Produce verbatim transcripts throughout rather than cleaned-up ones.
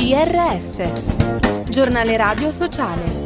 G R S, Giornale Radio Sociale.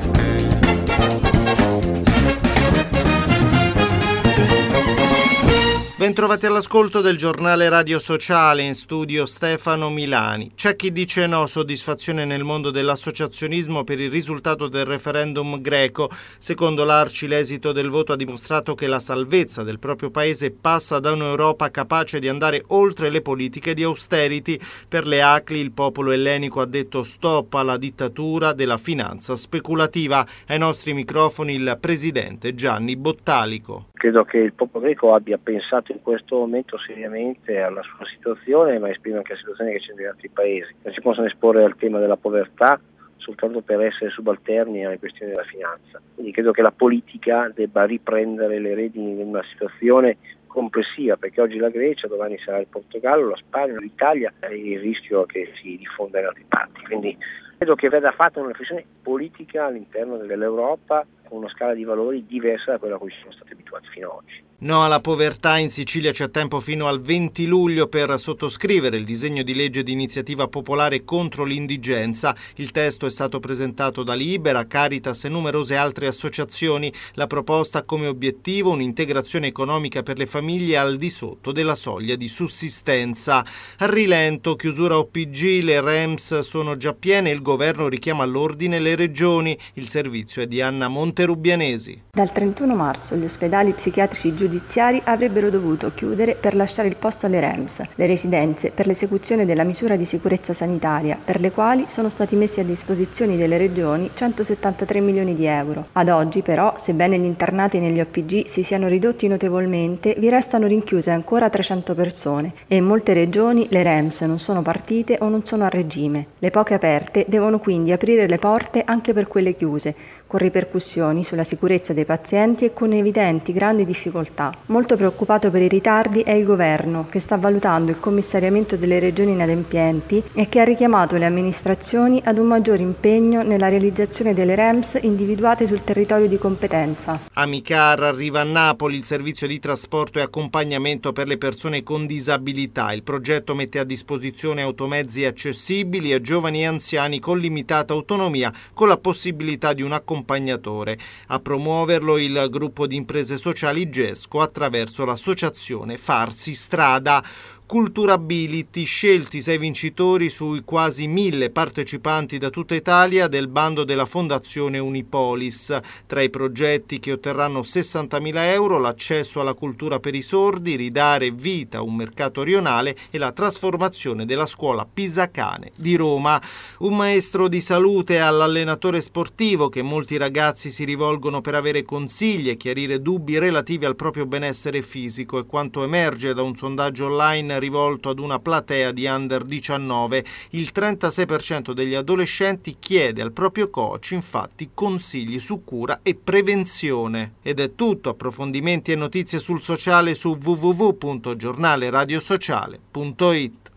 Bentrovati all'ascolto del Giornale Radio Sociale, in studio Stefano Milani. C'è chi dice no, soddisfazione nel mondo dell'associazionismo per il risultato del referendum greco. Secondo l'Arci l'esito del voto ha dimostrato che la salvezza del proprio paese passa da un'Europa capace di andare oltre le politiche di austerity. Per le A C L I il popolo ellenico ha detto stop alla dittatura della finanza speculativa. Ai nostri microfoni il presidente Gianni Bottalico. Credo che il popolo greco abbia pensato in questo momento seriamente alla sua situazione, ma esprime anche la situazione che c'è negli altri paesi. Non si possono esporre al tema della povertà soltanto per essere subalterni alle questioni della finanza. Quindi credo che la politica debba riprendere le redini di una situazione complessiva, perché oggi la Grecia, domani sarà il Portogallo, la Spagna, l'Italia, e il rischio che si diffonda in altre parti. Quindi credo che vada fatta una riflessione politica all'interno dell'Europa con una scala di valori diversa da quella a cui siamo stati abituati fino ad oggi. No alla povertà, in Sicilia c'è tempo fino al venti luglio per sottoscrivere il disegno di legge di iniziativa popolare contro l'indigenza. Il testo è stato presentato da Libera, Caritas e numerose altre associazioni. La proposta ha come obiettivo un'integrazione economica per le famiglie al di sotto della soglia di sussistenza. A rilento, chiusura O P G, le R E M S sono già piene e il governo richiama all'ordine le regioni. Il servizio è di Anna Monterubianesi. Dal trentuno marzo gli ospedali psichiatrici giudiziari avrebbero dovuto chiudere per lasciare il posto alle R E M S, le residenze per l'esecuzione della misura di sicurezza sanitaria, per le quali sono stati messi a disposizione delle regioni centosettantatré milioni di euro. Ad oggi però, sebbene gli internati negli O P G si siano ridotti notevolmente, vi restano rinchiuse ancora trecento persone e in molte regioni le R E M S non sono partite o non sono a regime. Le poche aperte devono quindi aprire le porte anche per quelle chiuse, con ripercussioni sulla sicurezza dei pazienti e con evidenti grandi difficoltà. Molto preoccupato per i ritardi è il governo, che sta valutando il commissariamento delle regioni inadempienti e che ha richiamato le amministrazioni ad un maggiore impegno nella realizzazione delle R E M S individuate sul territorio di competenza. Amicar arriva a Napoli il servizio di trasporto e accompagnamento per le persone con disabilità. Il progetto mette a disposizione automezzi accessibili a giovani e anziani con limitata autonomia, con la possibilità di un accompagnamento accompagnatore. A promuoverlo il gruppo di imprese sociali Gesco attraverso l'associazione Farsi Strada. Culturability, scelti sei vincitori sui quasi mille partecipanti da tutta Italia del bando della Fondazione Unipolis. Tra i progetti che otterranno sessantamila euro, l'accesso alla cultura per i sordi, ridare vita a un mercato rionale e la trasformazione della scuola Pisacane di Roma. Un maestro di salute all'allenatore sportivo che molti ragazzi si rivolgono per avere consigli e chiarire dubbi relativi al proprio benessere fisico, e quanto emerge da un sondaggio online rivolto ad una platea di under diciannove. Il trentasei per cento degli adolescenti chiede al proprio coach infatti consigli su cura e prevenzione. Ed è tutto. Approfondimenti e notizie sul sociale su w w w punto giornale radio sociale punto it.